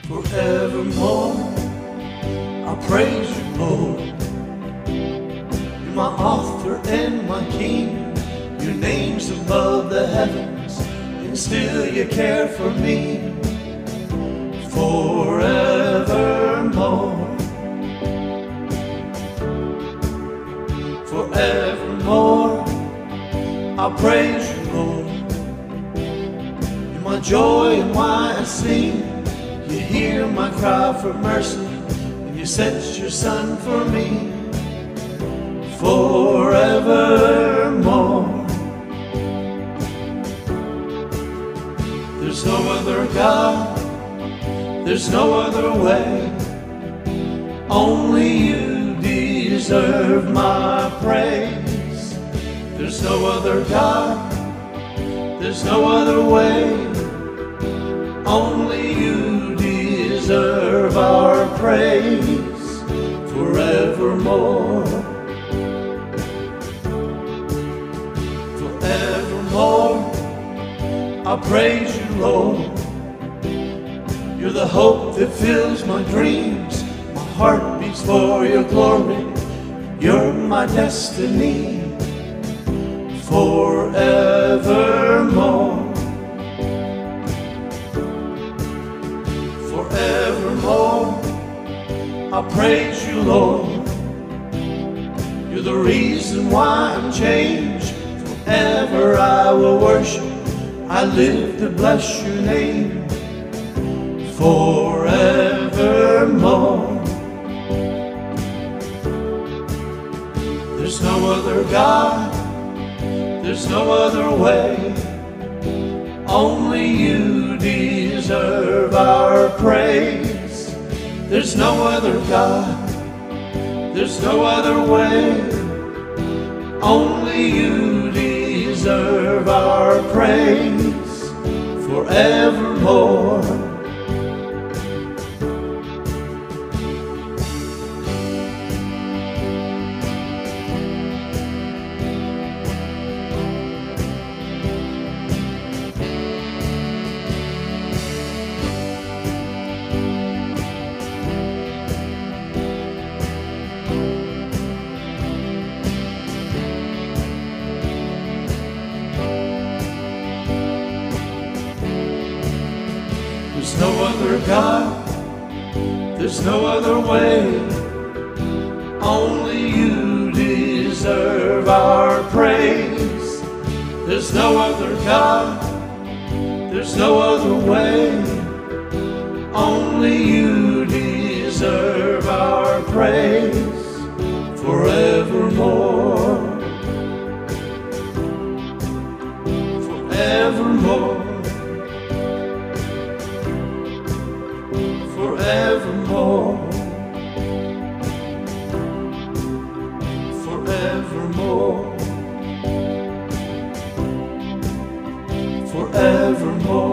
Forevermore, I'll praise you, Lord. You're my author and my king. Your name's above the heavens, and still you care for me. Forevermore, forevermore, I'll praise you, Lord. You're my joy and why I sing. You hear my cry for mercy, and you sent your Son for me. Forevermore, there's no other God, there's no other way. Only you deserve my praise. There's no other God, there's no other way. Only you deserve our praise. Forevermore, forevermore, I'll praise you, Lord. You're the hope that fills my dreams. My heart beats for your glory. You're my destiny. Forevermore, forevermore, I'll praise you, Lord. You're the reason why I'm changed. Forever I will worship. I live to bless your name. Forevermore, there's no other God, there's no other way. Only you deserve our praise. There's no other God, there's no other way. Only you deserve our praise. Forevermore, there's no other God, there's no other way. Only you deserve our praise. There's no other God, there's no other way. Only you deserve our praise. Forevermore, forevermore, forevermore, forevermore, forevermore.